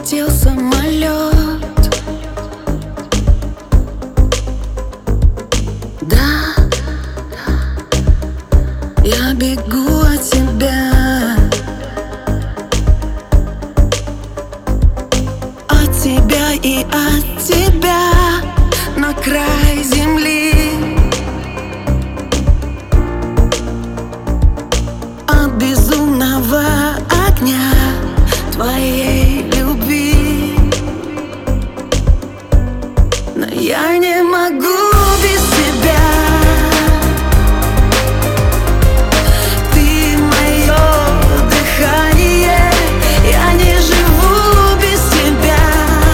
Улетел самолет. Да, я бегу от тебя, от тебя и от тебя на край земли, от безумного огня твоей любви. Но я не могу без тебя. Ты мое дыхание, я не живу без тебя.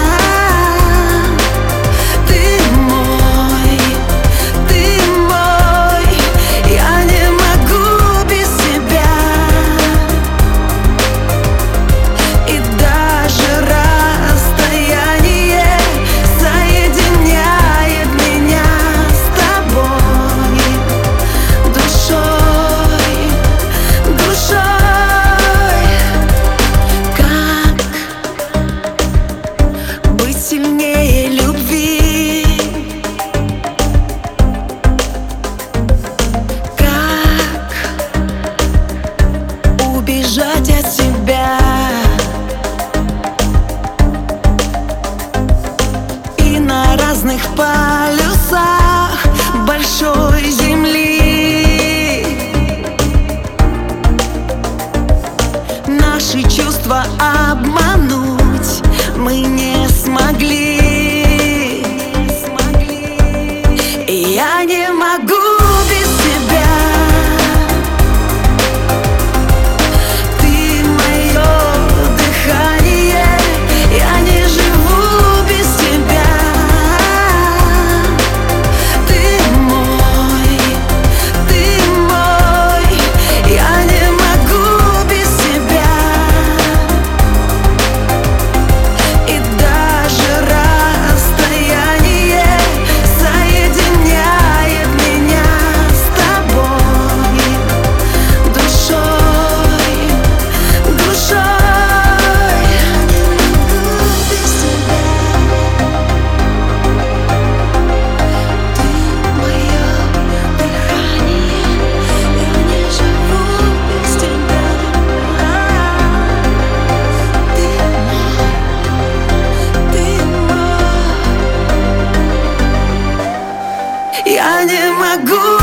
Ты мой, я не могу без тебя. И даже расстояние соединяет меня с тобой душой, душой. Как быть сильнее любви? Как убежать от себя? И на разных полюсах большой земли наши чувства обмануть мы не смогли. И я не могу без тебя. Ты мое дыхание, я не живу без тебя. Ты мой, я не могу без тебя. И даже расстояние соединяет меня с тобой душой, душой. Без тебя. Ты мое дыхание, я не живу без тебя. Ты мой, я не могу